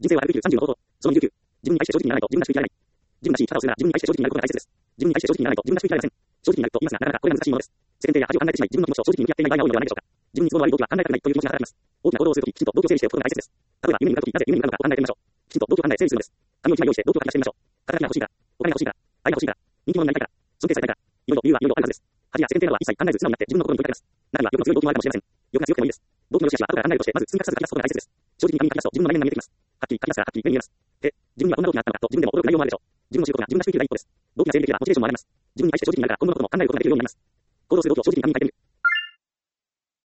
人生は130の方法。その29。自分に対して正直にならないと自分が祝福にならない。自分らしい生き方をするなら自分に対して正直になることが大切です。自分に対して正直にならないと自分が祝福になりません。正直になると言いますが、なかなかこれが難しいものです。世間体や恥を考えてしまい、自分の気持ちと正直に向き合っていない場合が多いのではないでしょうか。自分に都合の悪い動機は考えたくないという気持ちが働きます。大きな行動をするとき、きちんと動機を整理しておくことが大切です。例えば、夢に向かうとき、なぜ夢に向かうのかを考えてみましょう。きちんと動機を考え整理するのです。紙を一枚用意して動機を書き出してみましょう。形が欲しいから、お金が欲しいから、愛が欲しいから、人気者になりたいから、尊敬されたいから、いろいろ理由はいろいろあるはずです。恥や世間体などは一切考えず素直になって自分の心に問いかけます。中には欲の強い動機もあるかもしれません。欲が強くてもいいです。動機の良し悪しは後から考えるとして、まず積み重ねて書き出すことが大切です。正直に紙に書き出すと自分の内面が見えてきます。はっきり書き出すからはっきり目に見えます。自分にはこんなことがあったのかと自分でも驚く内容もあるでしょう。自分の知ることが自分が祝福になる一歩です。動機が整理できればモチベーションも上がります。自分に対して正直になれば今後のことも考えることができるようになります。行動する動機を正直に紙に書いてみる。